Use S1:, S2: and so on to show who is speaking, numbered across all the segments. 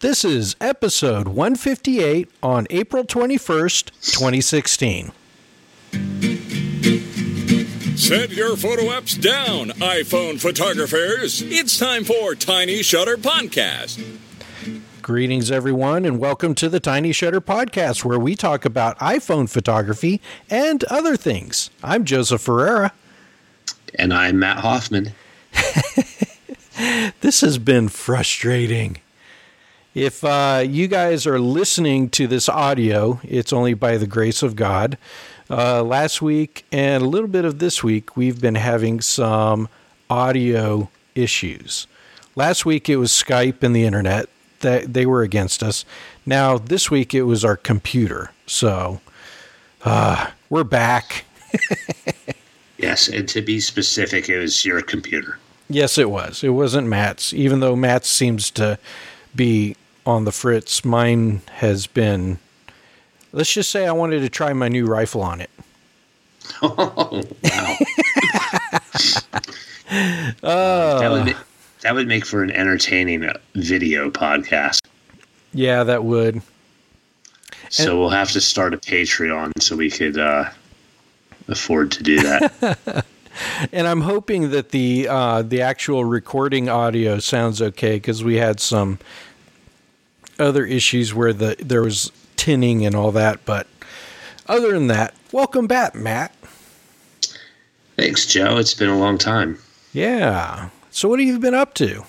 S1: This is episode 158 on April 21st, 2016.
S2: Set your photo apps down, iPhone photographers. It's time for Tiny Shutter Podcast.
S1: Greetings, everyone, and welcome to the Tiny Shutter Podcast, where we talk about iPhone photography and other things. I'm Joseph Ferreira.
S3: And I'm Matt Hoffman.
S1: This has been frustrating. If you guys are listening to this audio, it's only by the grace of God. Last week and a little bit of this week, we've been having some audio issues. Last week, it was Skype and the internet. They were against us. Now, this week, it was our computer. So, we're back.
S3: Yes, and to be specific, it was your computer.
S1: Yes, it was. It wasn't Matt's. Even though Matt's seems to be on the fritz, mine has been... Let's just say I wanted to try my new rifle on it.
S3: Oh, wow. That would make for an entertaining video podcast.
S1: Yeah, that would.
S3: So we'll have to start a Patreon so we could afford to do that.
S1: And I'm hoping that the actual recording audio sounds okay, because we had some other issues where there was tinning and all that. But other than that, welcome back, Matt.
S3: Thanks, Joe. It's been a long time.
S1: Yeah. So what have you been up to?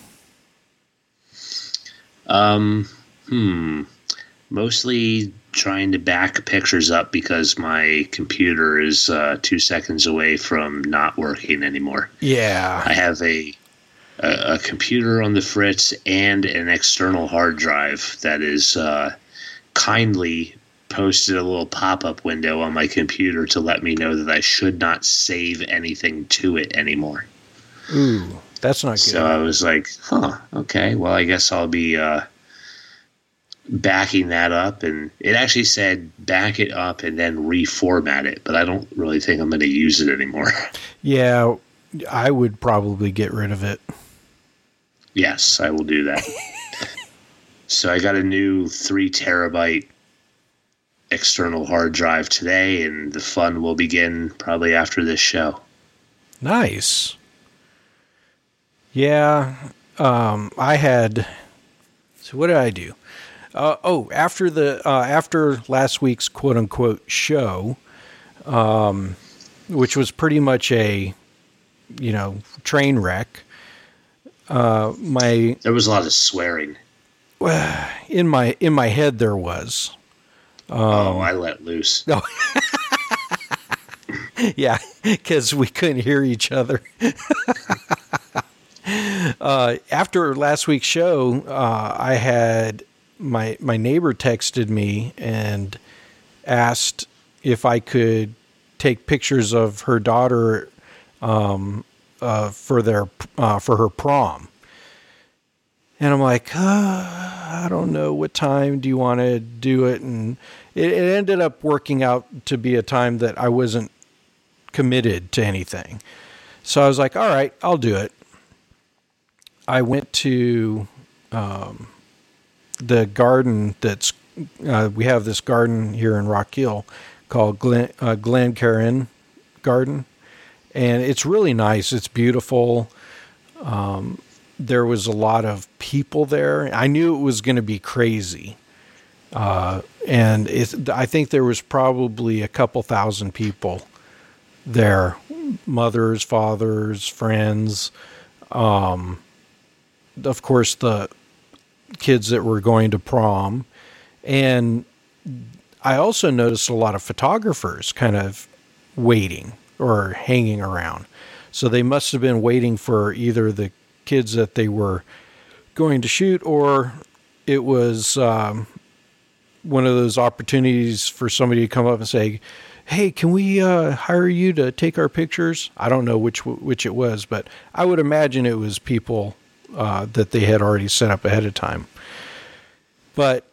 S3: Mostly trying to back pictures up because my computer is 2 seconds away from not working anymore.
S1: Yeah.
S3: I have a computer on the fritz and an external hard drive that is kindly posted a little pop-up window on my computer to let me know that I should not save anything to it anymore.
S1: Ooh, that's not good.
S3: So I was like, okay, well, I guess I'll be backing that up. And it actually said back it up and then reformat it, but I don't really think I'm going to use it anymore.
S1: Yeah, I would probably get rid of it.
S3: Yes, I will do that. So I got a new 3 terabyte external hard drive today, and the fun will begin probably after this show.
S1: Nice. Yeah, I had. So what did I do? After last week's quote unquote show, which was pretty much a, train wreck. There
S3: was a lot of swearing.
S1: In my head there was.
S3: I let loose.
S1: No. Yeah, because we couldn't hear each other. After last week's show, I had my neighbor texted me and asked if I could take pictures of her daughter for her prom. And I'm like, I don't know, what time do you want to do it? And it ended up working out to be a time that I wasn't committed to anything. So I was like, all right, I'll do it. I went to the garden we have this garden here in Rock Hill called Glencairn Garden. And it's really nice. It's beautiful. There was a lot of people there. I knew it was going to be crazy. And I think there was probably a couple thousand people there. Mothers, fathers, friends. Of course, the kids that were going to prom. And I also noticed a lot of photographers kind of waiting or hanging around. So they must have been waiting for either the kids that they were going to shoot, or it was one of those opportunities for somebody to come up and say, hey, can we hire you to take our pictures? I don't know which it was, but I would imagine it was people that they had already set up ahead of time. But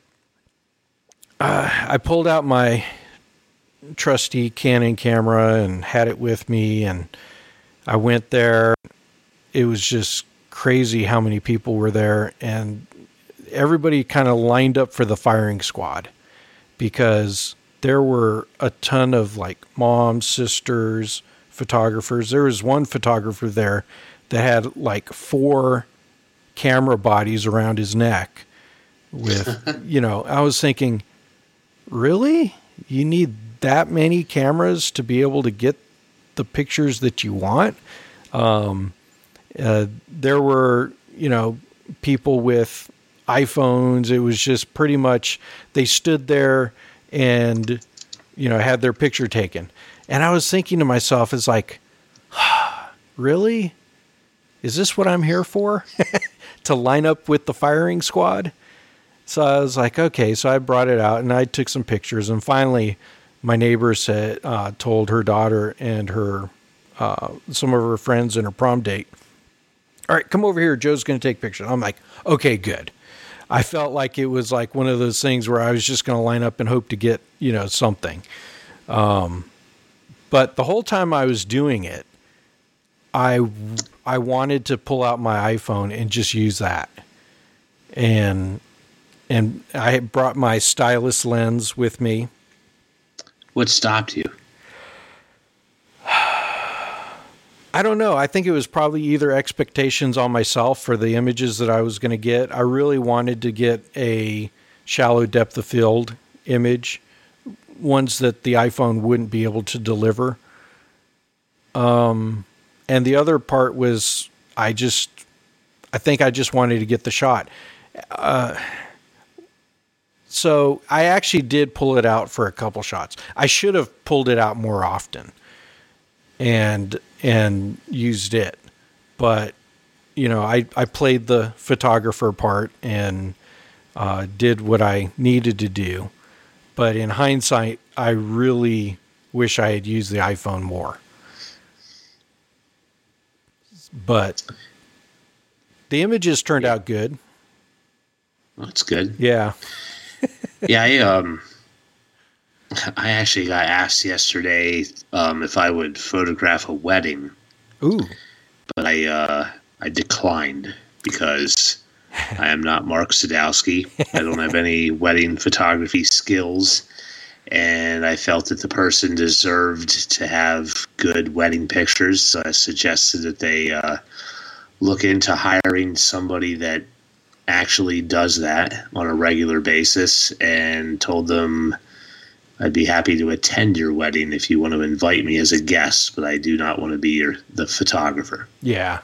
S1: I pulled out my trusty Canon camera and had it with me, and I went there. It was just crazy how many people were there, and everybody kind of lined up for the firing squad because there were a ton of like moms, sisters, photographers. There was one photographer there that had like 4 camera bodies around his neck with, you know, I was thinking, really? You need that many cameras to be able to get the pictures that you want? There were, you know, people with iPhones. It was just pretty much, they stood there and, you know, had their picture taken. And I was thinking to myself, it's like, really? Is this what I'm here for? To line up with the firing squad? So I was like, okay. So I brought it out and I took some pictures. And finally, my neighbor said, told her daughter and her some of her friends and her prom date, all right, come over here. Joe's going to take pictures. I'm like, okay, good. I felt like it was like one of those things where I was just going to line up and hope to get, you know, something. But the whole time I was doing it, I wanted to pull out my iPhone and just use that. And I brought my stylus lens with me.
S3: What stopped you?
S1: I don't know. I think it was probably either expectations on myself for the images that I was going to get. I really wanted to get a shallow depth of field image, ones that the iPhone wouldn't be able to deliver. And the other part was I think I just wanted to get the shot. So I actually did pull it out for a couple shots. I should have pulled it out more often and used it. But, you know, I played the photographer part and did what I needed to do. But in hindsight, I really wish I had used the iPhone more. But the images turned out good.
S3: That's good.
S1: Yeah.
S3: Yeah, I actually got asked yesterday if I would photograph a wedding.
S1: Ooh.
S3: But I declined because I am not Mark Sadowski. I don't have any wedding photography skills. And I felt that the person deserved to have good wedding pictures. So I suggested that they look into hiring somebody that actually does that on a regular basis, and told them I'd be happy to attend your wedding if you want to invite me as a guest, but I do not want to be the photographer.
S1: Yeah.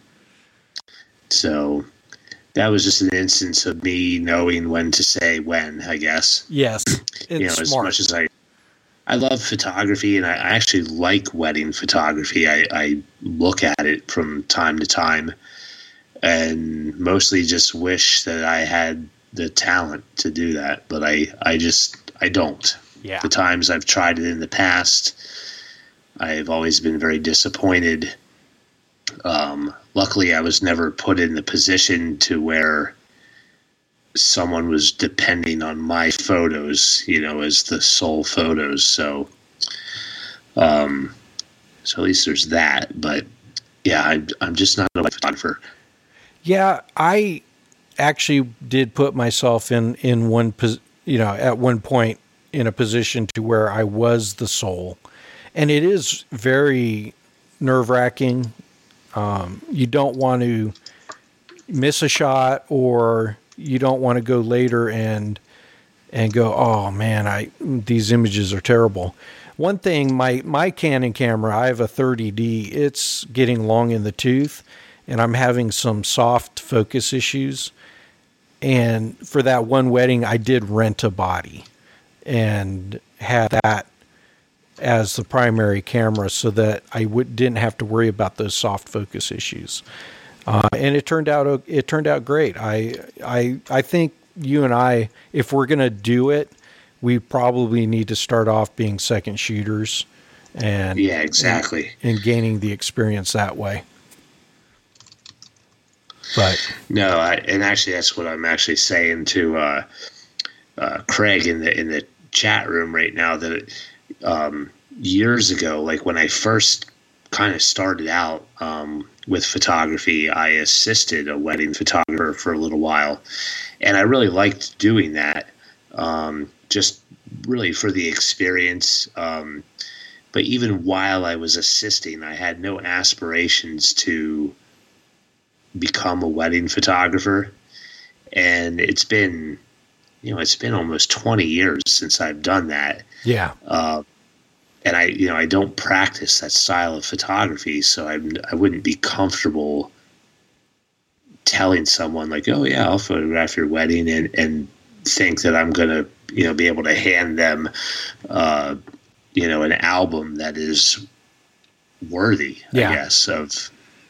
S3: So that was just an instance of me knowing when to say when, I guess.
S1: Yes.
S3: You know, as much as I love photography and I actually like wedding photography. I look at it from time to time and mostly just wish that I had the talent to do that, but I don't.
S1: Yeah.
S3: The times I've tried it in the past, I've always been very disappointed. Luckily, I was never put in the position to where someone was depending on my photos, you know, as the sole photos. So at least there's that. But yeah, I'm just not a photographer.
S1: Yeah, I actually did put myself in one, you know, at one point in a position to where I was the sole, and it is very nerve-wracking. You don't want to miss a shot, or you don't want to go later and go, oh man, these images are terrible. One thing, my Canon camera, I have a 30D, it's getting long in the tooth, and I'm having some soft focus issues. And for that one wedding, I did rent a body and had that as the primary camera so that I didn't have to worry about those soft focus issues. And it turned out great. I think you and I, if we're going to do it, we probably need to start off being second shooters and
S3: yeah, exactly.
S1: And gaining the experience that way. But
S3: no, and actually that's what I'm actually saying to Craig in the chat room right now, that years ago, like when I first kind of started out with photography. I assisted a wedding photographer for a little while, and I really liked doing that, just really for the experience. But even while I was assisting, I had no aspirations to become a wedding photographer. And it's been almost 20 years since I've done that.
S1: Yeah.
S3: And I don't practice that style of photography, so I wouldn't be comfortable telling someone like, oh yeah, I'll photograph your wedding and think that I'm going to, be able to hand them, an album that is worthy,
S1: Yeah.
S3: I guess, of,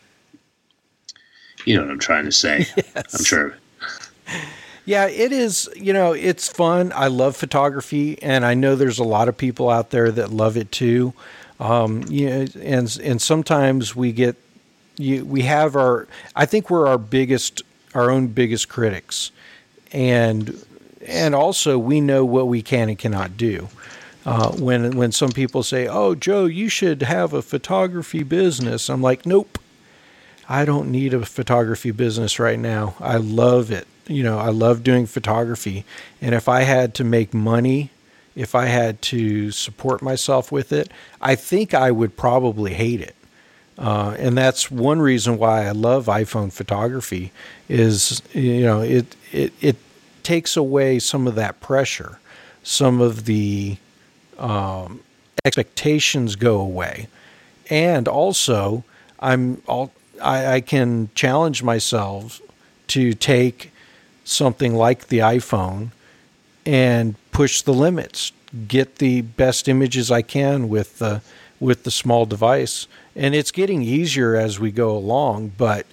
S3: you know what I'm trying to say.
S1: Yes.
S3: I'm sure.
S1: Yeah, it is. It's fun. I love photography, and I know there's a lot of people out there that love it too. And sometimes we have I think we're our own biggest critics, and also we know what we can and cannot do. When some people say, "Oh, Joe, you should have a photography business," I'm like, "Nope, I don't need a photography business right now. I love it. I love doing photography. And if I had to make money, if I had to support myself with it, I think I would probably hate it. And that's one reason why I love iPhone photography is, it takes away some of that pressure. Some of the expectations go away. And also I can challenge myself to take something like the iPhone and push the limits, get the best images I can with the small device. And it's getting easier as we go along, but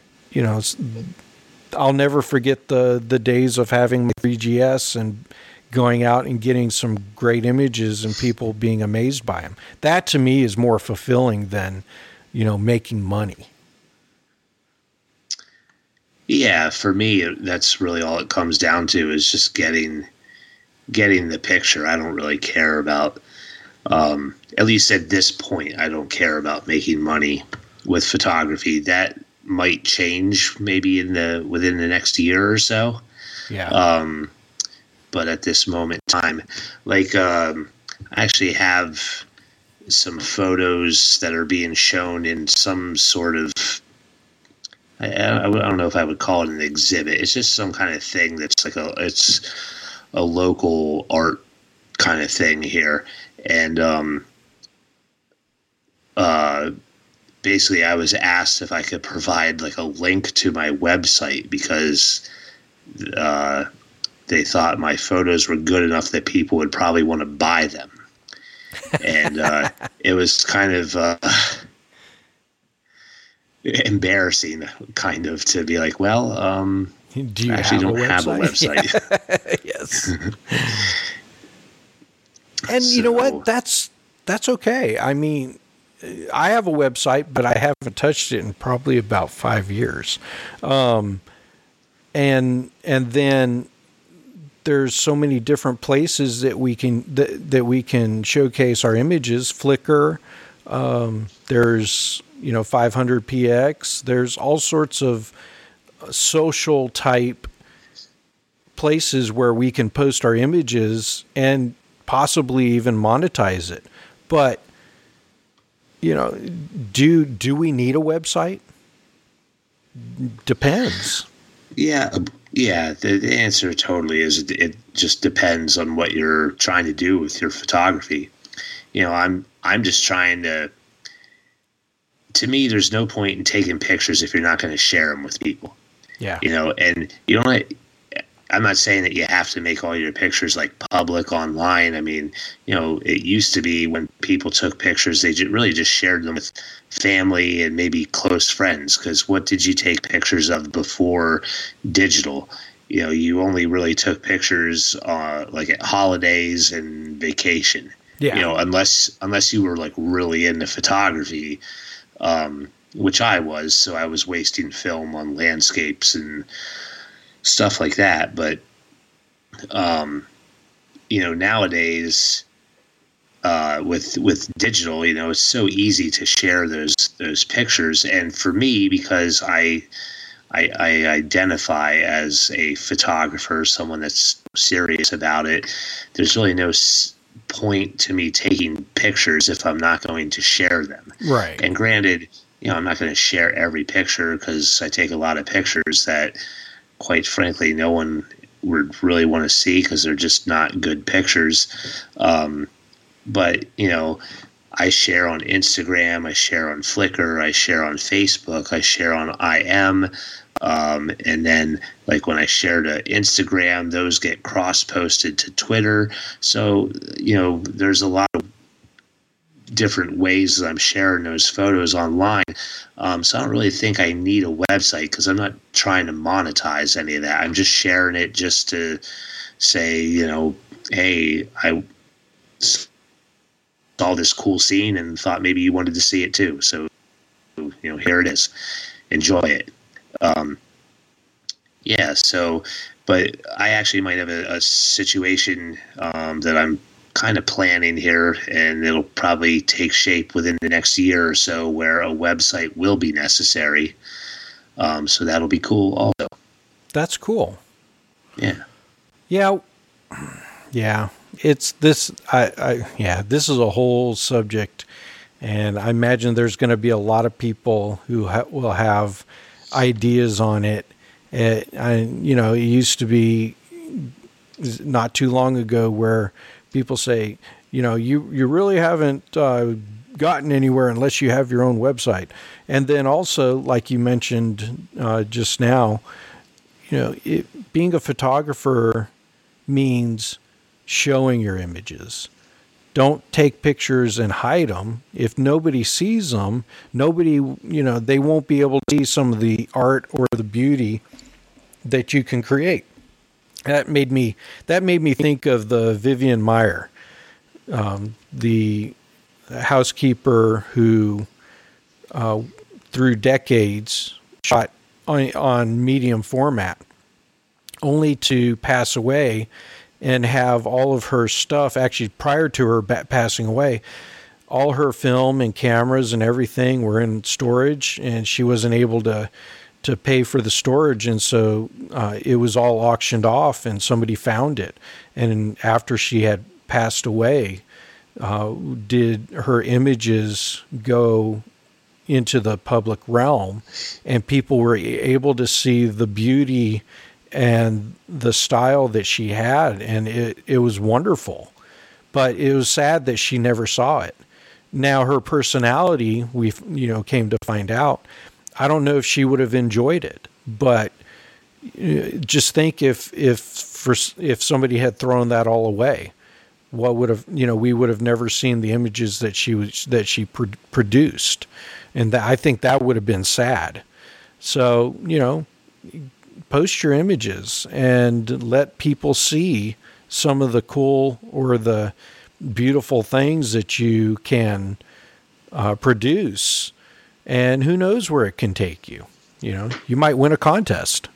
S1: I'll never forget the days of having my 3GS and going out and getting some great images and people being amazed by them. That to me is more fulfilling than, making money.
S3: Yeah, for me, that's really all it comes down to is just getting the picture. I don't really care about, at least at this point, I don't care about making money with photography. That might change maybe within the next year or so.
S1: Yeah.
S3: But at this moment in time, I actually have some photos that are being shown in some sort of, I don't know if I would call it an exhibit. It's just some kind of thing that's it's a local art kind of thing here. And basically I was asked if I could provide a link to my website because they thought my photos were good enough that people would probably want to buy them. And it was kind of embarrassing, kind of, to be like, well,
S1: do you
S3: I actually don't have a
S1: website?
S3: website.
S1: Yes. And you know what? That's okay. I mean, I have a website, but I haven't touched it in probably about 5 years. And then there's so many different places that we can showcase our images. Flickr, there's 500px. There's all sorts of social type places where we can post our images and possibly even monetize it. But do we need a website? Depends.
S3: Yeah. The answer totally is it just depends on what you're trying to do with your photography. I'm just trying to. To me, there's no point in taking pictures if you're not going to share them with people.
S1: Yeah.
S3: And you don't. I'm not saying that you have to make all your pictures public online. I mean, it used to be when people took pictures, they really just shared them with family and maybe close friends. Because what did you take pictures of before digital? You only really took pictures at holidays and vacation.
S1: Yeah.
S3: Unless you were really into photography, which I was. So I was wasting film on landscapes and stuff like that. But, nowadays with digital, it's so easy to share those pictures. And for me, because I identify as a photographer, someone that's serious about it, there's really no point to me taking pictures if I'm not going to share them.
S1: Right.
S3: And granted, I'm not going to share every picture because I take a lot of pictures that, quite frankly, no one would really want to see because they're just not good pictures. But, I share on Instagram, I share on Flickr, I share on Facebook, I share on IM. And then, like, when I share to Instagram, those get cross-posted to Twitter. So, there's a lot of different ways that I'm sharing those photos online. So I don't really think I need a website because I'm not trying to monetize any of that. I'm just sharing it just to say, hey, I saw this cool scene and thought maybe you wanted to see it too. So, here it is. Enjoy it. But I actually might have a situation that I'm kind of planning here, and it'll probably take shape within the next year or so where a website will be necessary. So that'll be cool also.
S1: That's cool.
S3: Yeah.
S1: Yeah. It's this, this is a whole subject, and I imagine there's going to be a lot of people who will have ideas on it. It used to be not too long ago where people say, you really haven't gotten anywhere unless you have your own website. And then also, like you mentioned just now, being a photographer means showing your images. Don't take pictures and hide them. If nobody sees them, they won't be able to see some of the art or the beauty that you can create. That made me think of the Vivian Maier, the housekeeper who, through decades, shot on medium format, only to pass away and have all of her stuff, actually prior to her passing away, all her film and cameras and everything were in storage, and she wasn't able to pay for the storage. And so it was all auctioned off, and somebody found it. And after she had passed away, did her images go into the public realm, and people were able to see the beauty and the style that she had, and it was wonderful. But it was sad that she never saw it. Now her personality, we came to find out, I don't know if she would have enjoyed it, but just think if somebody had thrown that all away, what would have, we would have never seen the images that she produced. And I think that would have been sad. So, post your images and let people see some of the cool or the beautiful things that you can produce. And who knows where it can take you. You might win a contest.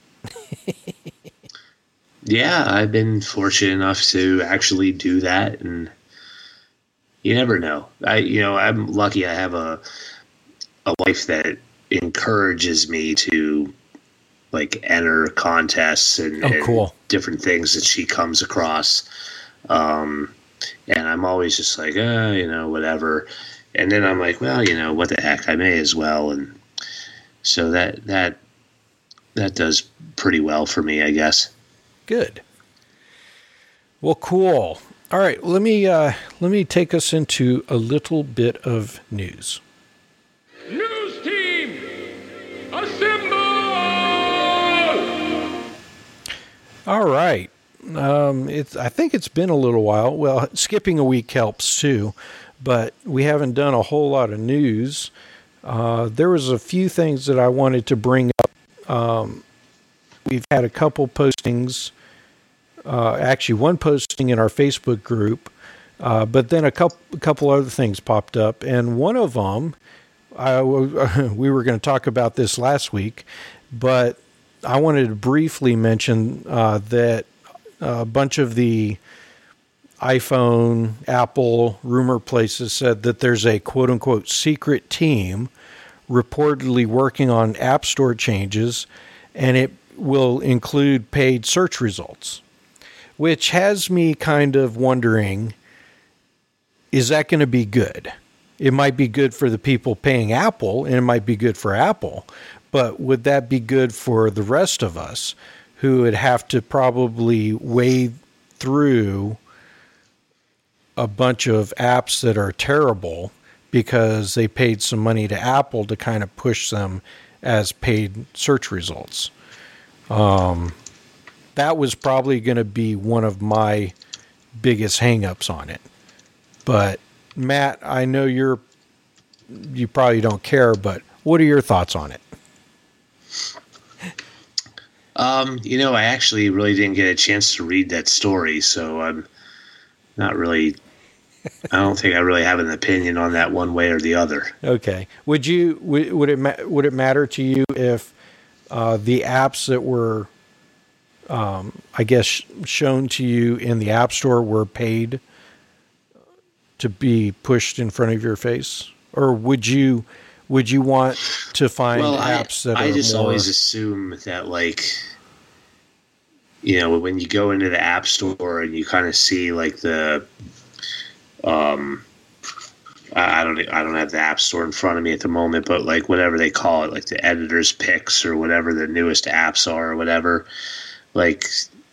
S3: Yeah, I've been fortunate enough to actually do that, and you never know. I'm lucky I have a wife that encourages me to enter contests and
S1: cool.
S3: different things that she comes across. And I'm always just like, whatever. And then I'm like, well, what the heck, I may as well. And so that does pretty well for me, I guess.
S1: Good. Well, cool. All right, let me take us into a little bit of news.
S2: News team, assemble!
S1: All right. I think it's been a little while. Well, skipping a week helps too, but we haven't done a whole lot of news. There was a few things that I wanted to bring up. We've had a couple postings, actually one posting in our Facebook group, but then a couple other things popped up, and one of them, we were going to talk about this last week, but I wanted to briefly mention that a bunch of the iPhone, Apple, rumor places said that there's a quote unquote secret team reportedly working on App Store changes, and it will include paid search results, which has me kind of wondering, is that going to be good? It might be good for the people paying Apple, and it might be good for Apple, but would that be good for the rest of us who would have to probably wade through a bunch of apps that are terrible because they paid some money to Apple to kind of push them as paid search results? That was probably going to be one of my biggest hangups on it. But Matt, I know you probably don't care, but what are your thoughts on it?
S3: I actually really didn't get a chance to read that story, so I'm not really. I don't think I really have an opinion on that one way or the other.
S1: Okay. Would it matter to you if the apps that were, I guess, shown to you in the App Store were paid to be pushed in front of your face, or would you want to find apps that
S3: I
S1: are
S3: just
S1: more... always
S3: assume that, like, when you go into the App Store and you kind of see like the I don't have the App Store in front of me at the moment, but like whatever they call it, like the editor's picks or whatever the newest apps are or whatever, like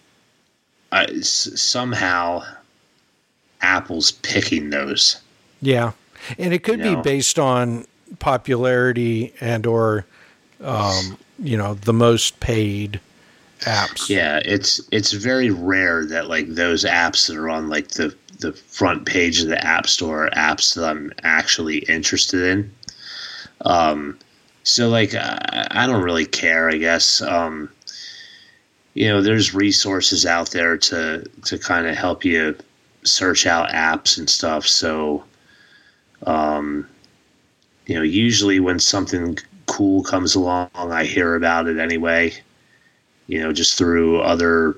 S3: somehow Apple's picking those.
S1: Yeah. And it could be based on popularity and or, the most paid apps.
S3: Yeah. It's very rare that like those apps that are on like the front page of the App Store are apps that I'm actually interested in. So like, I don't really care, I guess. There's resources out there to kind of help you search out apps and stuff. So, usually when something cool comes along, I hear about it anyway, just through other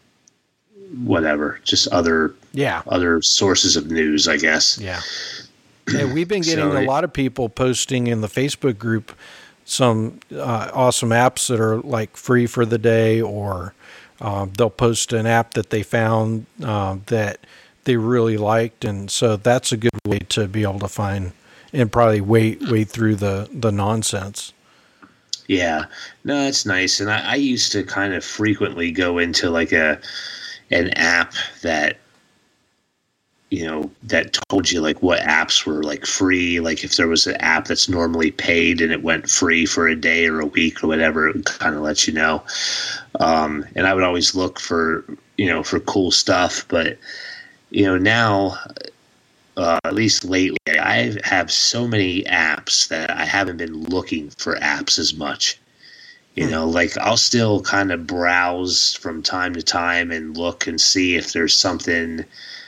S3: sources of news, I guess.
S1: Yeah. And we've been getting a lot of people posting in the Facebook group some awesome apps that are like free for the day, or they'll post an app that they found that they really liked. And so that's a good way to be able to find and probably wade through the nonsense.
S3: Yeah, no, it's nice. And I used to kind of frequently go into like an app that, that told you like what apps were like free. Like if there was an app that's normally paid and it went free for a day or a week or whatever, it would kind of let you know. And I would always look for cool stuff. But, now, at least lately, I have so many apps that I haven't been looking for apps as much. Like I'll still kind of browse from time to time and look and see if there's something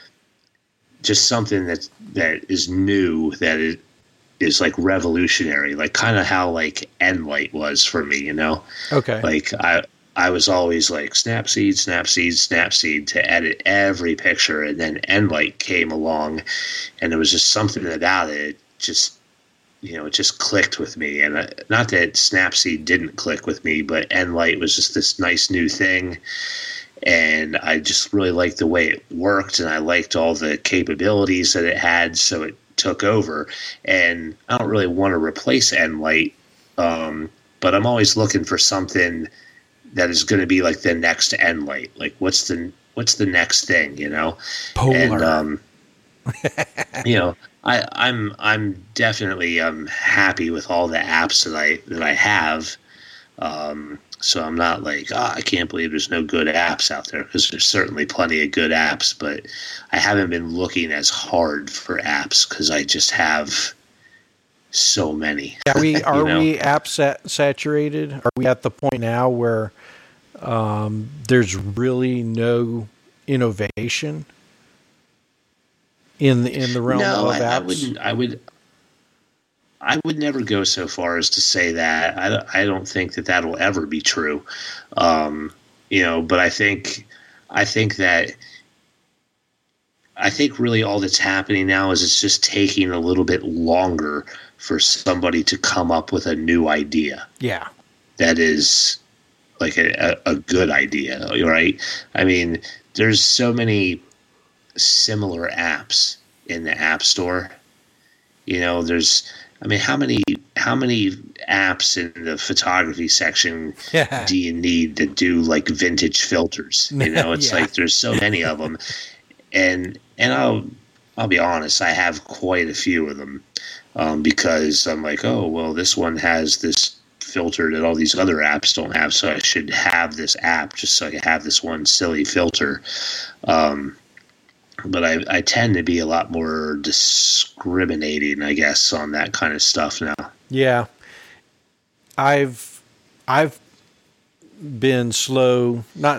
S3: that is new, that is like revolutionary, like kind of how like Enlight was for me,
S1: Okay.
S3: Like I was always like Snapseed to edit every picture, and then Enlight came along, and there was just something about it. It just clicked with me. And not that Snapseed didn't click with me, but Enlight was just this nice new thing. And I just really liked the way it worked, and I liked all the capabilities that it had, so it took over. And I don't really want to replace Enlight, but I'm always looking for something that is going to be like the next Enlight. Like what's the next thing,
S1: Polar.
S3: And I'm definitely happy with all the apps that I have. So I'm not like, I can't believe there's no good apps out there, because there's certainly plenty of good apps, but I haven't been looking as hard for apps because I just have so many.
S1: Are we app saturated? Are we at the point now where there's really no innovation in the realm of apps?
S3: I would never go so far as to say that. I don't think that that'll ever be true. But I think that I think really all that's happening now is it's just taking a little bit longer for somebody to come up with a new idea.
S1: Yeah.
S3: That is like a good idea, right? I mean, there's so many similar apps in the App Store. You know, how many apps in the photography section do you need to do like vintage filters? You know, it's like there's so many of them. And I'll be honest, I have quite a few of them because I'm like, oh, well, this one has this filter that all these other apps don't have, so I should have this app just so I can have this one silly filter. But I tend to be a lot more discriminating, I guess, on that kind of stuff now. Yeah.
S1: I've been slow,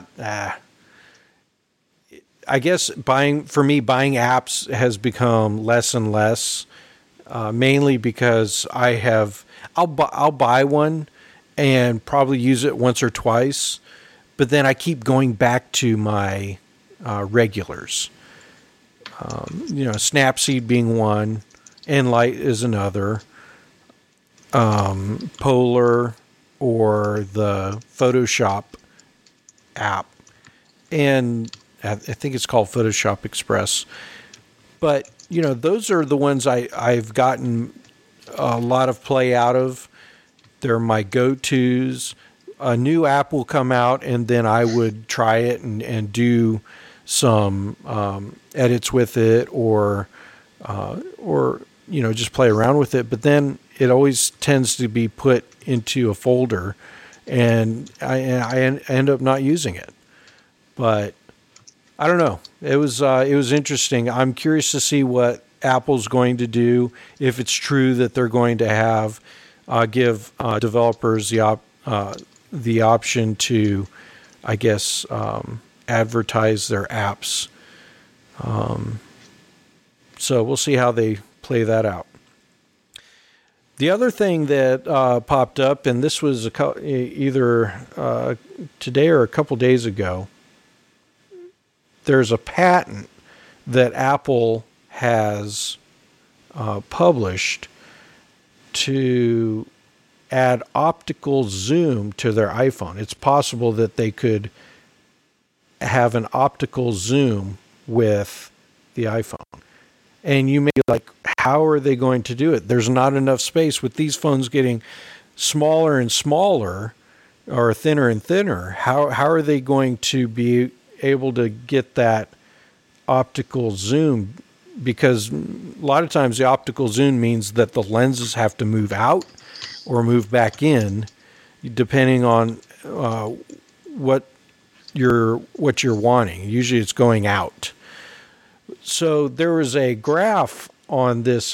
S1: I guess buying apps has become less and less, mainly because I'll buy one and probably use it once or twice, but then I keep going back to my regulars. Snapseed being one, Enlight is another, Polar or the Photoshop app, and I think it's called Photoshop Express. But, those are the ones I've gotten a lot of play out of. They're my go-tos. A new app will come out, and then I would try it and do some edits with it or just play around with it. But then it always tends to be put into a folder, and I end up not using it. But I don't know. It was interesting. I'm curious to see what Apple's going to do, if it's true that they're going to have give developers the option to, I guess, advertise their apps. So we'll see how they play that out. The other thing that popped up, and this was either today or a couple days ago, there's a patent that Apple has published to add optical zoom to their iPhone. It's possible that they could have an optical zoom with the iPhone. And you may be like, how are they going to do it? There's not enough space with these phones getting smaller and smaller or thinner and thinner. How are they going to be able to get that optical zoom? Because a lot of times the optical zoom means that the lenses have to move out or move back in, depending on what you're wanting. Usually it's going out. So there was a graph on this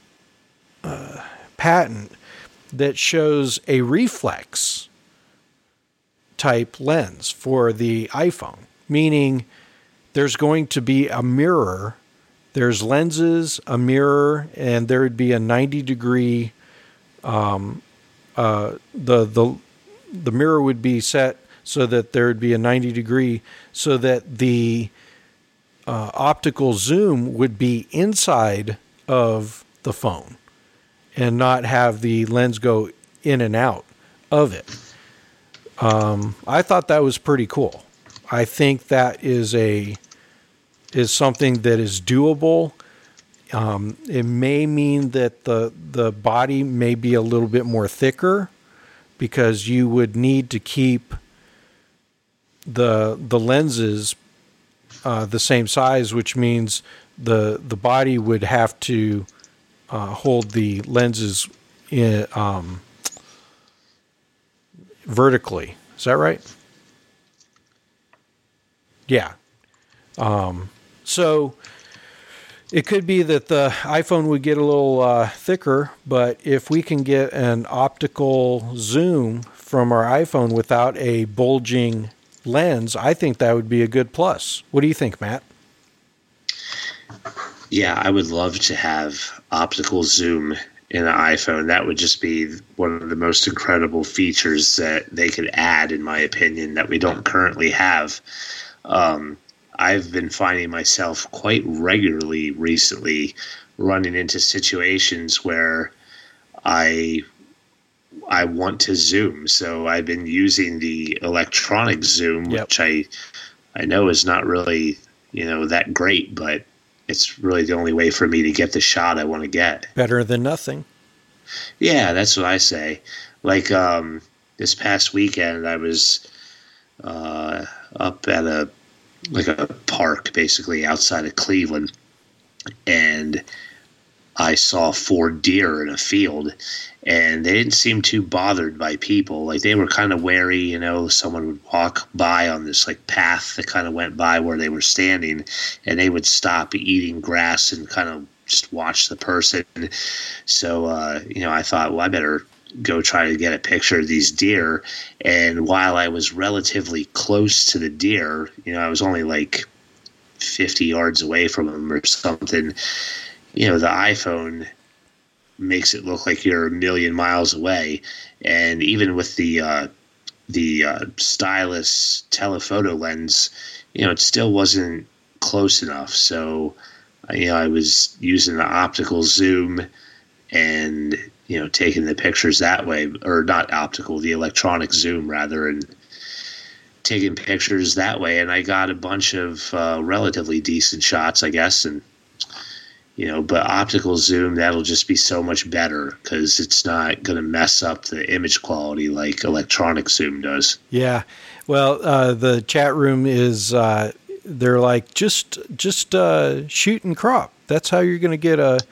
S1: patent that shows a reflex type lens for the iPhone, meaning there's going to be a mirror. There's lenses, a mirror, and there would be a 90-degree. The mirror would be set so that there would be a 90-degree, so that the optical zoom would be inside of the phone and not have the lens go in and out of it. I thought that was pretty cool. I think that is something that is doable. It may mean that the body may be a little bit more thicker, because you would need to keep the lenses the same size, which means the body would have to hold the lenses in, vertically. Is that right? Yeah. So it could be that the iPhone would get a little thicker, but if we can get an optical zoom from our iPhone without a bulging lens, I think that would be a good plus. What do you think, Matt?
S3: Yeah, I would love to have optical zoom in an iPhone. That would just be one of the most incredible features that they could add, in my opinion, that we don't currently have. I've been finding myself quite regularly recently running into situations where I want to zoom. So I've been using the electronic zoom, which I know is not really, that great, but it's really the only way for me to get the shot I want to get.
S1: Better than nothing.
S3: Yeah, that's what I say. Like this past weekend, I was up at a park, basically outside of Cleveland, and I saw 4 deer in a field, and they didn't seem too bothered by people. Like, they were kind of wary, someone would walk by on this path that kind of went by where they were standing, and they would stop eating grass and kind of just watch the person. So, I thought, well, I better go try to get a picture of these deer. And while I was relatively close to the deer, I was only 50 yards away from them or something. The iPhone makes it look like you're a million miles away. And even with the stylus telephoto lens, it still wasn't close enough. So, I was using the optical zoom and, taking the pictures that way, or not optical, the electronic zoom rather, and taking pictures that way. And I got a bunch of relatively decent shots, I guess. And, but optical zoom, that'll just be so much better because it's not going to mess up the image quality like electronic zoom does.
S1: Yeah. Well, the chat room is, they're like, just shoot and crop. That's how you're going to get a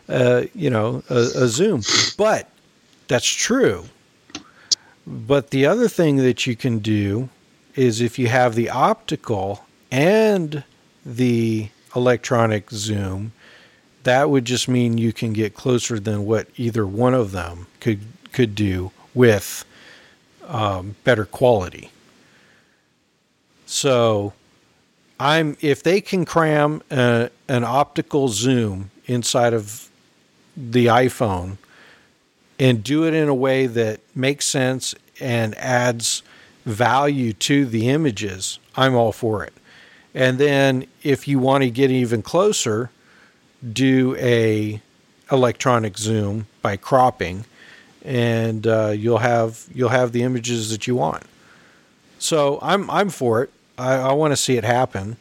S1: zoom. But that's true. But the other thing that you can do is if you have the optical and the electronic zoom, that would just mean you can get closer than what either one of them could do with better quality. So if they can cram an optical zoom inside of the iPhone and do it in a way that makes sense and adds value to the images, I'm all for it. And then if you want to get even closer, do a electronic zoom by cropping, and you'll have the images that you want. So I'm for it. I want to see it happen.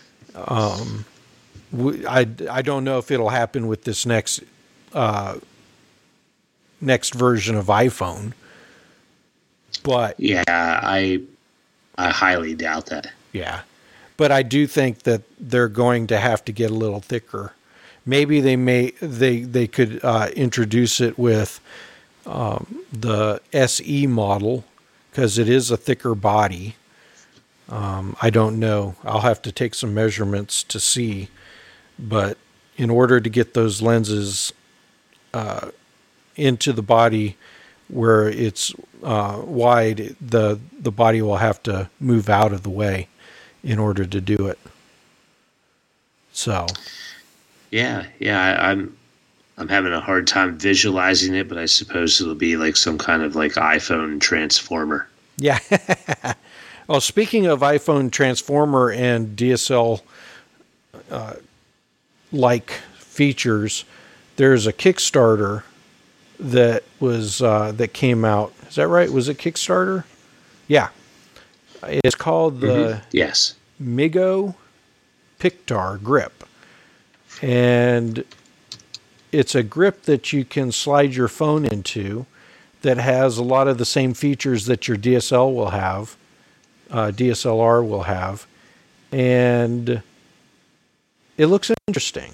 S1: I don't know if it'll happen with this next version of iPhone, but
S3: yeah, I highly doubt that.
S1: Yeah, but I do think that they're going to have to get a little thicker. Maybe they could introduce it with the SE model because it is a thicker body. I don't know. I'll have to take some measurements to see. But in order to get those lenses into the body where it's wide, the body will have to move out of the way in order to do it. So,
S3: yeah, I'm having a hard time visualizing it, but I suppose it'll be like some kind of iPhone transformer.
S1: Yeah. Well, speaking of iPhone transformer and DSL like features, there's a Kickstarter that was that came out. Is that right? Was it Kickstarter? Yeah. It's called the
S3: Yes.
S1: Migo Pictar grip. And it's a grip that you can slide your phone into that has a lot of the same features that your DSLR will have. And it looks interesting.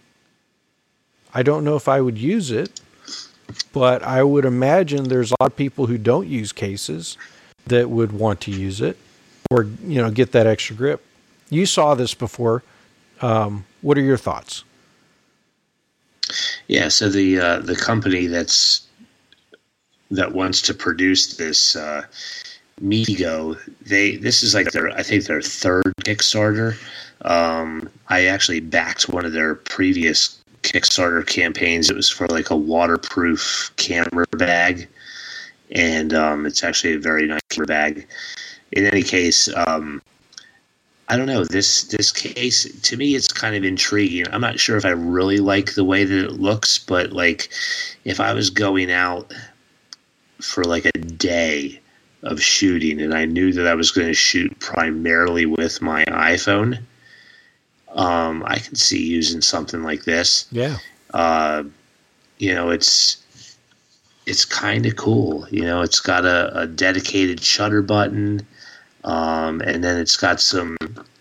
S1: I don't know if I would use it, but I would imagine there's a lot of people who don't use cases that would want to use it or, get that extra grip. You saw this before. What are your thoughts?
S3: Yeah, so the company that wants to produce this Migo, this is their third Kickstarter. I actually backed one of their previous Kickstarter campaigns. It was for a waterproof camera bag, and it's actually a very nice camera bag. In any case, I I don't know, this case, to me, it's kind of intriguing. I'm not sure if I really like the way that it looks, but like if I was going out for like a day of shooting and I knew that I was going to shoot primarily with my iPhone, I can see using something like this.
S1: Yeah.
S3: You know, it's kind of cool. You know, it's got a dedicated shutter button. And then it's got some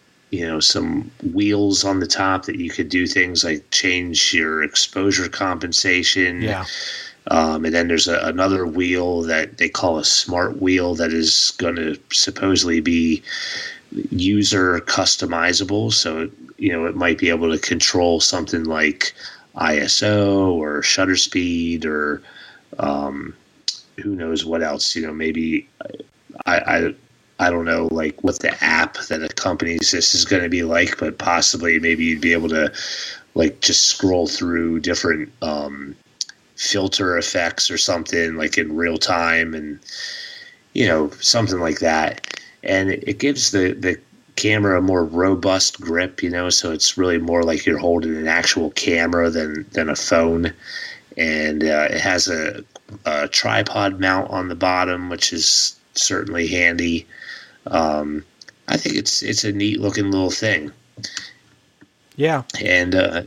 S3: wheels on the top that you could do things like change your exposure compensation.
S1: Yeah.
S3: And then there's another wheel that they call a smart wheel that is going to supposedly be user customizable. So, you know, it might be able to control something like ISO or shutter speed or who knows what else. You know, maybe I don't know, like what the app that accompanies this is going to be like, but possibly maybe you'd be able to like just scroll through different filter effects or something like in real time, and you know, something like that. And it gives the camera a more robust grip, you know, so it's really more like you're holding an actual camera than a phone. And it has a tripod mount on the bottom, which is certainly handy. I think it's a neat looking little thing.
S1: Yeah.
S3: And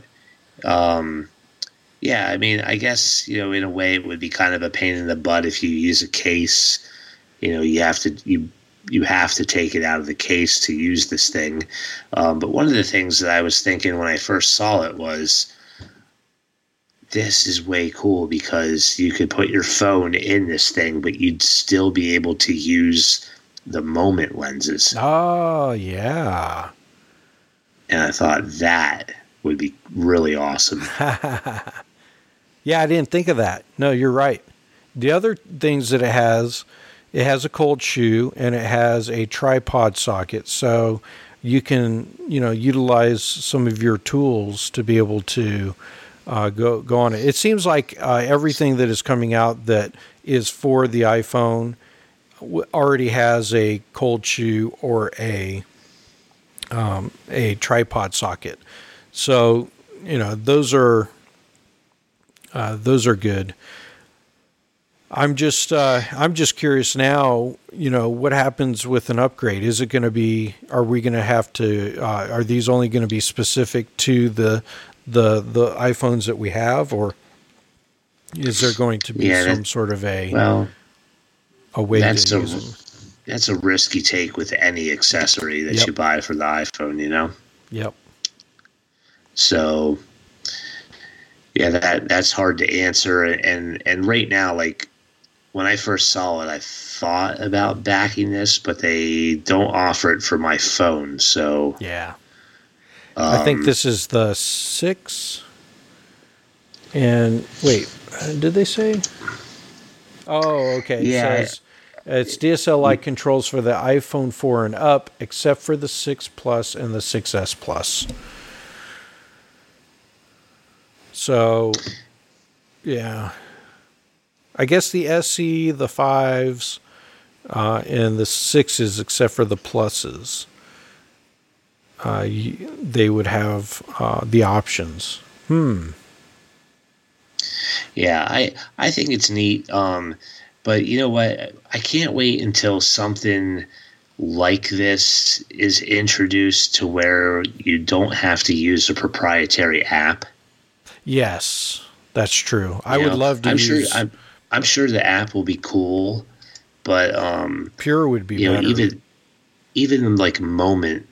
S3: yeah, I mean, I guess, you know, in a way it would be kind of a pain in the butt if you use a case. You know, you have to take it out of the case to use this thing. But one of the things that I was thinking when I first saw it was, this is way cool because you could put your phone in this thing, but you'd still be able to use the moment lenses.
S1: Oh, yeah.
S3: And I thought that would be really awesome.
S1: Yeah, I didn't think of that. No, you're right. The other things that it has a cold shoe and it has a tripod socket. So you can, you know, utilize some of your tools to be able to go on it. It seems like everything that is coming out that is for the iPhone already has a cold shoe or a tripod socket. So, you know, those are good. I'm just curious now, you know, what happens with an upgrade? Is it going to be, are we going to have to, are these only going to be specific to the iPhones that we have, or is there going to be some sort of a way to use them?
S3: That's a risky take with any accessory that you buy for the iPhone, you know?
S1: Yep.
S3: So, yeah, that's hard to answer. And right now, like, when I first saw it, I thought about backing this, but they don't offer it for my phone. So,
S1: yeah. I think this is the 6. And, wait, did they say? Oh, okay.
S3: Yeah.
S1: It says it's DSLI controls for the iPhone 4 and up, except for the 6 Plus and the 6S Plus. So, yeah. I guess the SE, the 5s, and the 6s, except for the Pluses, they would have the options.
S3: Yeah, I think it's neat. But you know what? I can't wait until something like this is introduced to where you don't have to use a proprietary app.
S1: Yes, that's true. I would love to use...
S3: I'm sure the app will be cool, but
S1: Pure would be better.
S3: Even like Moment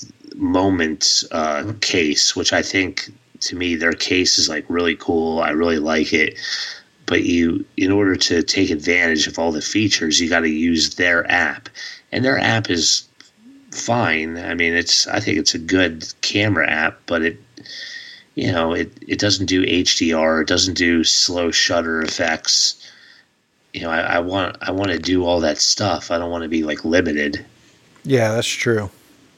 S3: case, which I think, to me, their case is like really cool. I really like it. But in order to take advantage of all the features, you got to use their app, and their app is fine. I mean, I think it's a good camera app, but it doesn't do HDR. It doesn't do slow shutter effects. You know, I want to do all that stuff. I don't want to be like limited.
S1: Yeah, that's true.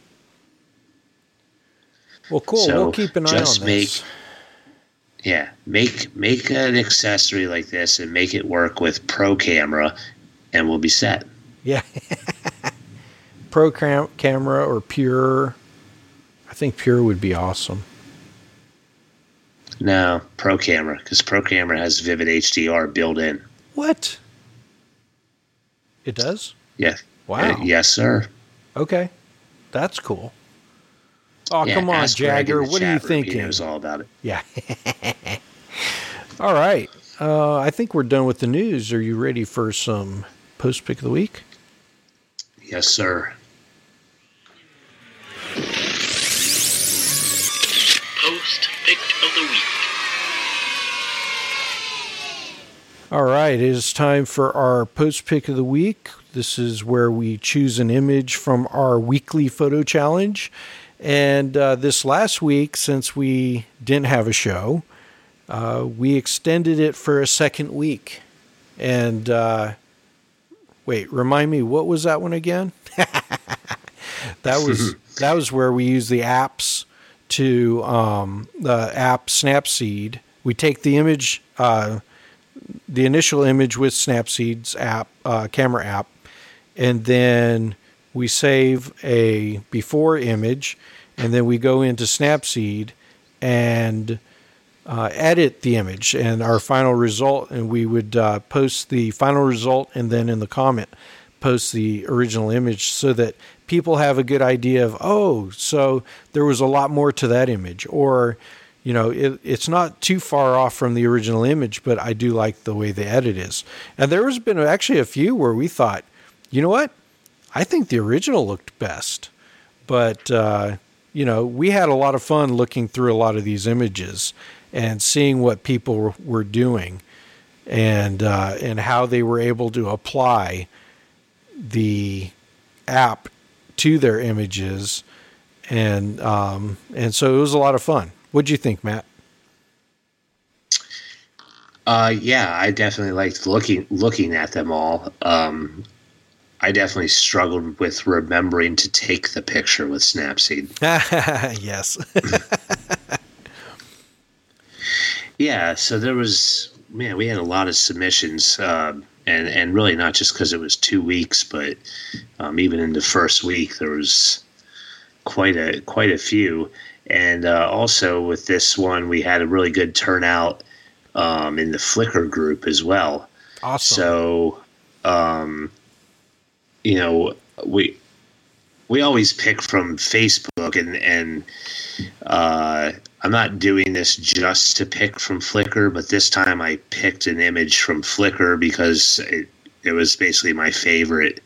S1: Well, cool.
S3: So
S1: we'll keep an eye on this.
S3: Make an accessory like this and make it work with Pro Camera, and we'll be set.
S1: Yeah. Pro Camera or Pure, I think Pure would be awesome.
S3: No, Pro Camera, because Pro Camera has Vivid HDR built in.
S1: What? It does?
S3: Yeah.
S1: Wow.
S3: Yes, sir.
S1: Okay. That's cool. Oh,
S3: Yeah,
S1: come on,
S3: ask Greg in
S1: Jagger.
S3: the
S1: What are you
S3: chat room. He
S1: thinking?
S3: knows all about it.
S1: Yeah. All right. I think we're done with the news. Are you ready for some post pick of the week?
S3: Yes, sir.
S4: Post pick of the week.
S1: All right. It is time for our post pick of the week. This is where we choose an image from our weekly photo challenge. And this last week, since we didn't have a show, we extended it for a second week. And wait, remind me, what was that one again? That was where we use the apps to the app Snapseed. We take the image, the initial image with Snapseed's app, camera app, and then we save a before image, and then we go into Snapseed and edit the image and our final result, and we would post the final result and then in the comment post the original image so that people have a good idea of, oh, so there was a lot more to that image, or you know, it's not too far off from the original image, but I do like the way the edit is. And there has been actually a few where we thought, you know what, I think the original looked best, but you know, we had a lot of fun looking through a lot of these images and seeing what people were doing and how they were able to apply the app to their images. And so it was a lot of fun. What'd you think, Matt?
S3: Yeah, I definitely liked looking at them all. I definitely struggled with remembering to take the picture with Snapseed.
S1: Yes.
S3: Yeah, so we had a lot of submissions, and really not just because it was 2 weeks, but even in the first week there was quite a few, and also with this one we had a really good turnout in the Flickr group as well.
S1: Awesome.
S3: So, you know, we always pick from Facebook, and I'm not doing this just to pick from Flickr, but this time I picked an image from Flickr because it was basically my favorite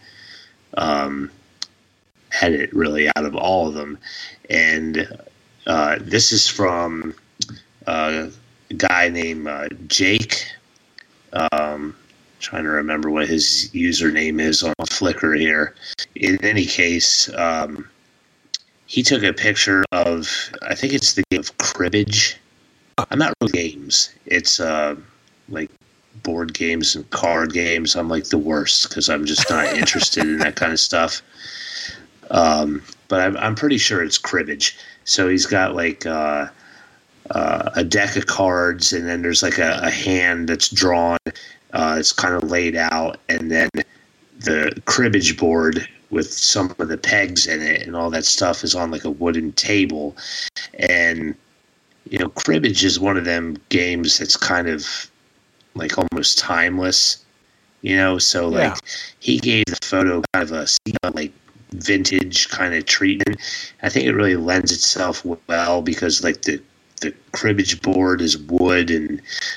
S3: edit, really, out of all of them. And this is from a guy named Jake. Trying to remember what his username is on Flickr here. In any case, he took a picture of, I think it's the game of cribbage. I'm not really games. It's like board games and card games. I'm like the worst because I'm just not interested in that kind of stuff. But I'm pretty sure it's cribbage. So he's got like a deck of cards, and then there's like a hand that's drawn. It's kind of laid out, and then the cribbage board with some of the pegs in it and all that stuff is on like a wooden table. And, you know, cribbage is one of them games that's kind of like almost timeless, you know? So like he gave the photo kind of a like vintage kind of treatment. I think it really lends itself well because like the cribbage board is wood, and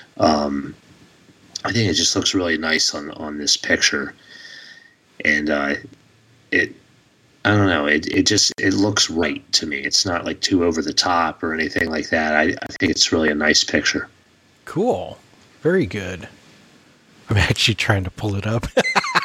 S3: I think it just looks really nice on this picture. And I don't know, it looks right to me. It's not like too over the top or anything like that. I think it's really a nice picture.
S1: Cool. Very good. I'm actually trying to pull it up.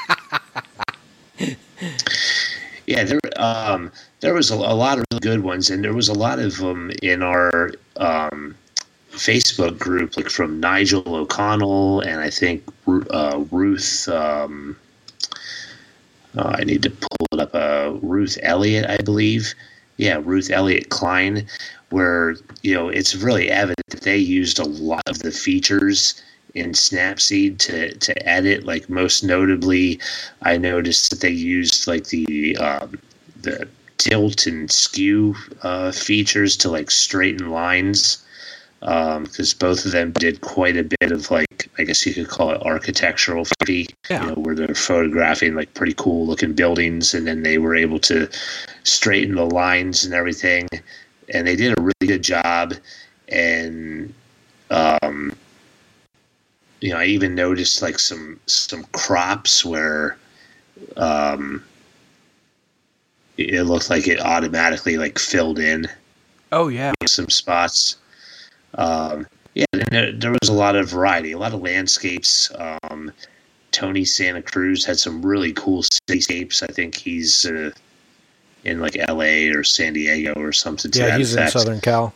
S3: Yeah, there was a lot of really good ones, and there was a lot of them in our Facebook group, like from Nigel O'Connell, and I think Ruth. I need to pull it up. Ruth Elliott, I believe. Yeah, Ruth Elliott Klein, where, you know, it's really evident that they used a lot of the features in Snapseed to edit. Like most notably, I noticed that they used like the tilt and skew features to like straighten lines, because both of them did quite a bit of, like, I guess you could call it architectural photography, where they're photographing like pretty cool looking buildings, and then they were able to straighten the lines and everything, and they did a really good job. And I even noticed like some crops where it looked like it automatically like filled in.
S1: Oh yeah,
S3: some spots. And there was a lot of variety, a lot of landscapes. Tony Santa Cruz had some really cool cityscapes. I think he's in like LA or San Diego or something.
S1: Yeah, he's in Southern Cal.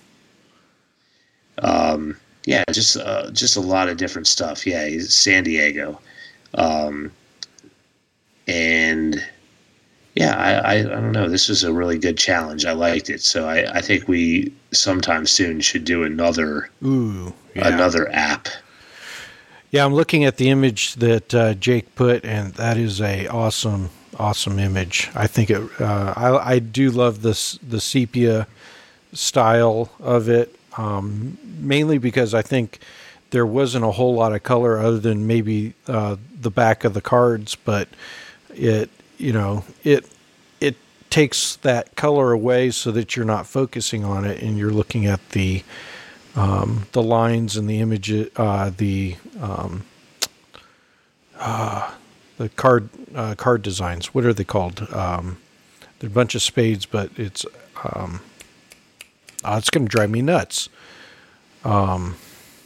S3: Just a lot of different stuff. Yeah, he's San Diego. I don't know. This was a really good challenge. I liked it. So I think we sometime soon should do another app.
S1: Yeah, I'm looking at the image that Jake put, and that is a awesome image. I think it. I do love the sepia style of it, mainly because I think there wasn't a whole lot of color other than maybe the back of the cards, but it takes that color away so that you're not focusing on it and you're looking at the lines and the image, the card designs. What are they called? They're a bunch of spades, but it's going to drive me nuts.
S3: I'm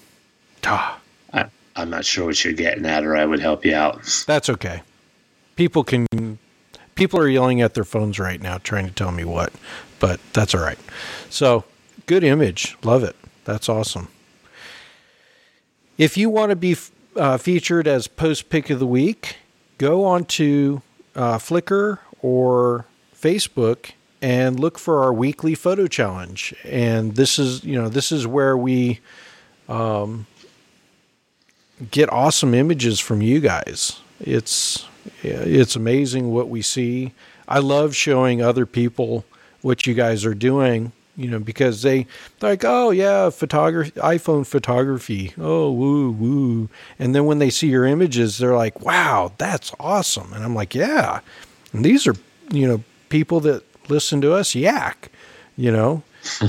S3: not sure what you're getting at, or I would help you out.
S1: That's okay. People are yelling at their phones right now trying to tell me what, but that's all right. So, good image. Love it. That's awesome. If you want to be featured as Post Pick of the Week, go on to Flickr or Facebook and look for our weekly photo challenge. And this is where we get awesome images from you guys. It's amazing what we see. I love showing other people what you guys are doing, because they're like, oh yeah, iPhone photography. Oh, woo, woo. And then when they see your images, they're like, wow, that's awesome. And I'm like, yeah. And these are, people that listen to us yak, you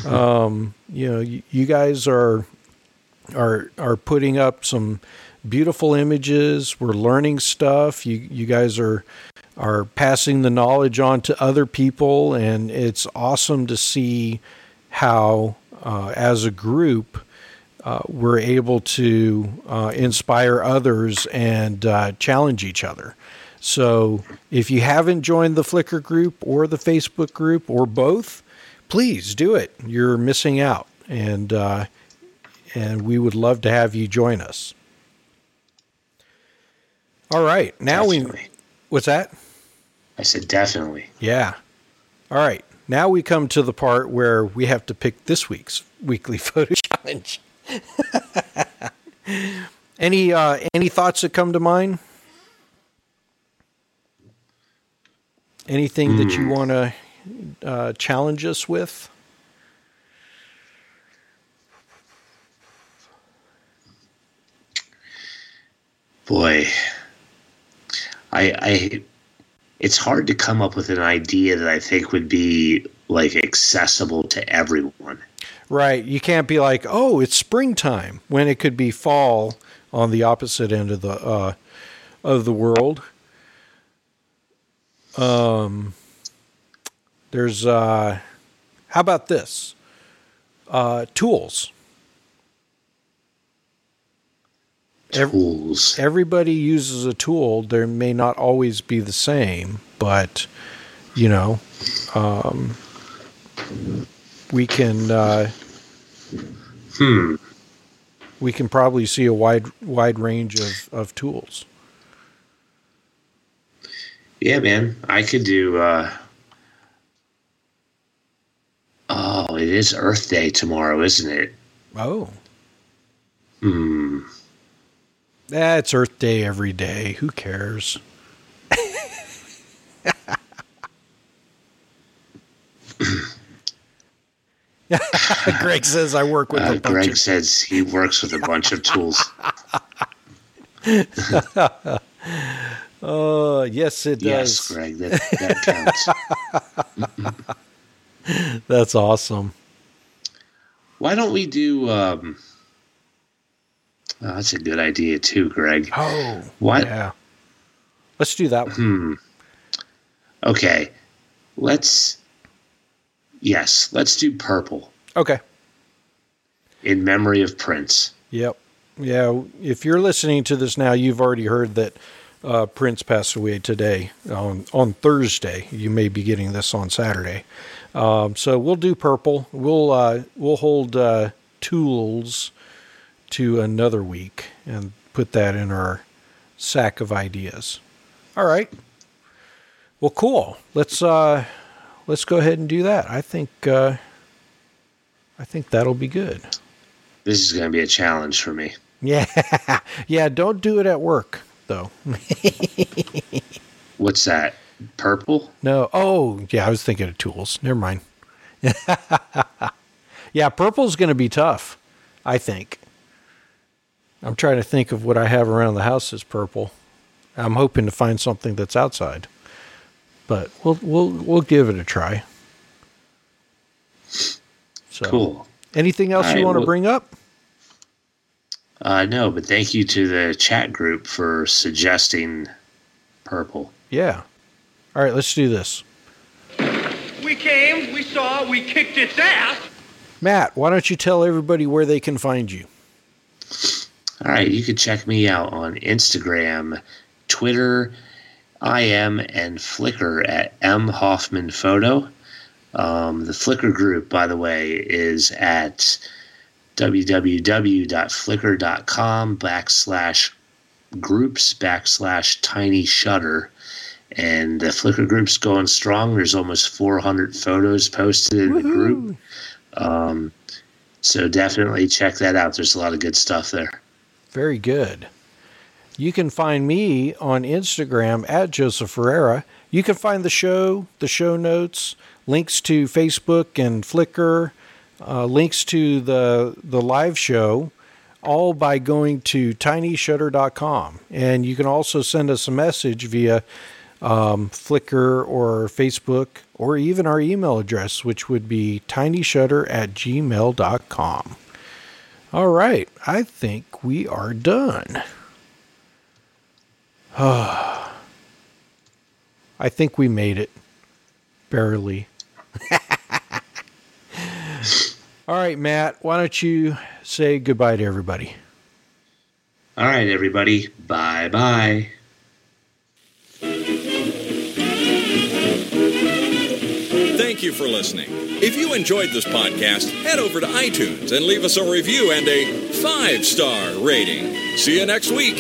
S1: guys are putting up some beautiful images. We're learning stuff. You guys are passing the knowledge on to other people, and it's awesome to see how, as a group, we're able to inspire others and challenge each other. So if you haven't joined the Flickr group or the Facebook group or both, please do it. You're missing out, and we would love to have you join us. All right. Now
S3: definitely.
S1: What's that?
S3: I said definitely.
S1: Yeah. All right. Now we come to the part where we have to pick this week's weekly photo challenge. Any thoughts that come to mind? Anything that you want to challenge us with?
S3: Boy, it's hard to come up with an idea that I think would be like accessible to everyone.
S1: Right. You can't be like, oh, it's springtime, when it could be fall on the opposite end of the world. There's how about this? Tools.
S3: Tools.
S1: Everybody uses a tool. There may not always be the same, but we can we can probably see a wide range of tools.
S3: Yeah, man. I could do it is Earth Day tomorrow, isn't it?
S1: Oh. It's Earth Day every day. Who cares? Greg says I work with a bunch
S3: Greg
S1: of...
S3: says he works with a bunch of tools.
S1: Yes, it does.
S3: Yes, Greg, that counts.
S1: That's awesome.
S3: Why don't we do... that's a good idea too, Greg.
S1: Oh,
S3: what?
S1: Yeah. Let's do that one.
S3: Okay. Let's do Purple.
S1: Okay.
S3: In memory of Prince.
S1: Yep. Yeah, if you're listening to this now, you've already heard that Prince passed away today on Thursday. You may be getting this on Saturday. So we'll do Purple. We'll hold Tools to another week and put that in our sack of ideas. All right. Well, cool. Let's go ahead and do that. I think that'll be good.
S3: This is going to be a challenge for me.
S1: Yeah. Yeah, don't do it at work though.
S3: What's that? Purple?
S1: No. Oh, yeah, I was thinking of Tools. Never mind. Yeah, Purple's going to be tough, I think. I'm trying to think of what I have around the house that's purple. I'm hoping to find something that's outside. But we'll give it a try. So,
S3: cool.
S1: Anything else you want to bring up?
S3: No, but thank you to the chat group for suggesting Purple.
S1: Yeah. All right, let's do this.
S5: We came, we saw, we kicked its ass.
S1: Matt, why don't you tell everybody where they can find you?
S3: All right, you can check me out on Instagram, Twitter, IM, and Flickr at mhoffmanphoto. The Flickr group, by the way, is at www.flickr.com/groups/tinyshutter. And the Flickr group's going strong. There's almost 400 photos posted in the group. So definitely check that out. There's a lot of good stuff there.
S1: Very good. You can find me on Instagram at Joseph Ferreira. You can find the show notes, links to Facebook and Flickr, links to the live show, all by going to tinyshutter.com. And you can also send us a message via Flickr or Facebook, or even our email address, which would be tinyshutter@gmail.com. All right, I think we are done. I think we made it. Barely. All right, Matt, why don't you say goodbye to everybody?
S3: All right, everybody. Bye-bye.
S2: Thank you for listening. If you enjoyed this podcast, head over to iTunes and leave us a review and a 5-star rating. See you next week.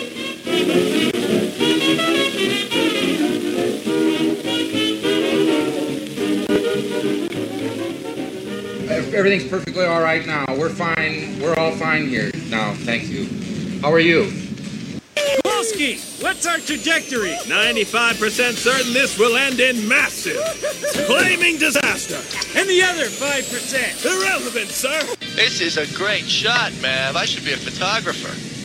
S6: Everything's perfectly all right now. We're fine. We're all fine here now. Thank you. How are you?
S7: Wolski, what's our trajectory? 95% certain this will end in massive, flaming disaster. And the other 5%? Irrelevant, sir.
S8: This is a great shot, Mav. I should be a photographer.